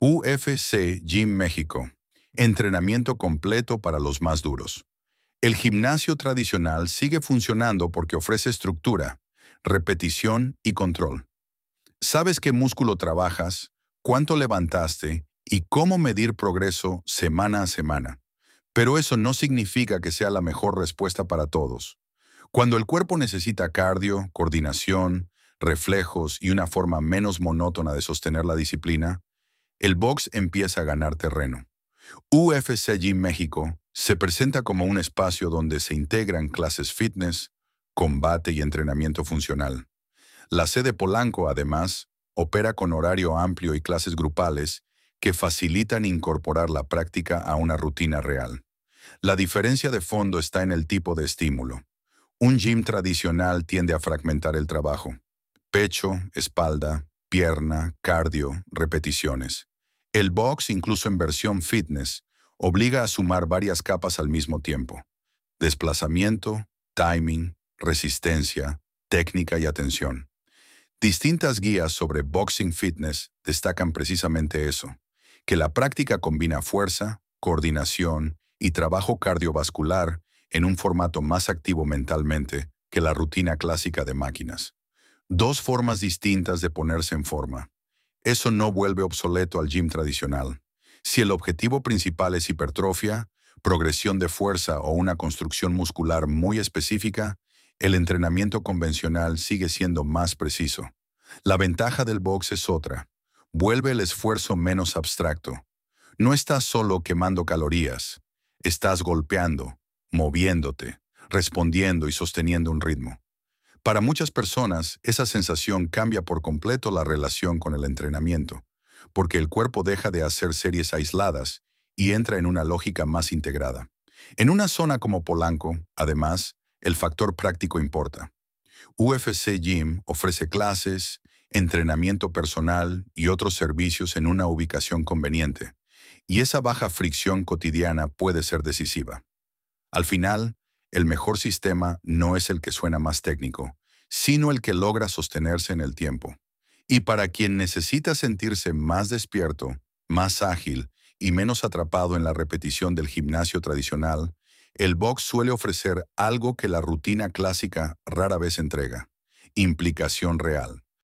UFC Gym México. Entrenamiento completo para los más duros. El gimnasio tradicional sigue funcionando porque ofrece estructura, repetición y control. Sabes qué músculo trabajas, cuánto levantaste y cómo medir progreso semana a semana. Pero eso no significa que sea la mejor respuesta para todos. Cuando el cuerpo necesita cardio, coordinación, reflejos y una forma menos monótona de sostener la disciplina, el box empieza a ganar terreno. UFC Gym México se presenta como un espacio donde se integran clases fitness, combate y entrenamiento funcional. La sede Polanco, además, opera con horario amplio y clases grupales que facilitan incorporar la práctica a una rutina real. La diferencia de fondo está en el tipo de estímulo. Un gym tradicional tiende a fragmentar el trabajo. Pecho, espalda, pierna, cardio, repeticiones. El box, incluso en versión fitness, obliga a sumar varias capas al mismo tiempo. Desplazamiento, timing, resistencia, técnica y atención. Distintas guías sobre boxing fitness destacan precisamente eso, que la práctica combina fuerza, coordinación y trabajo cardiovascular en un formato más activo mentalmente que la rutina clásica de máquinas. Dos formas distintas de ponerse en forma. Eso no vuelve obsoleto al gym tradicional. Si el objetivo principal es hipertrofia, progresión de fuerza o una construcción muscular muy específica, el entrenamiento convencional sigue siendo más preciso. La ventaja del box es otra. Vuelve el esfuerzo menos abstracto. No estás solo quemando calorías. Estás golpeando, moviéndote, respondiendo y sosteniendo un ritmo. Para muchas personas, esa sensación cambia por completo la relación con el entrenamiento, porque el cuerpo deja de hacer series aisladas y entra en una lógica más integrada. En una zona como Polanco, además, el factor práctico importa. UFC Gym ofrece clases, entrenamiento personal y otros servicios en una ubicación conveniente, y esa baja fricción cotidiana puede ser decisiva. Al final, el mejor sistema no es el que suena más técnico, sino el que logra sostenerse en el tiempo. Y para quien necesita sentirse más despierto, más ágil y menos atrapado en la repetición del gimnasio tradicional, el box suele ofrecer algo que la rutina clásica rara vez entrega: implicación real.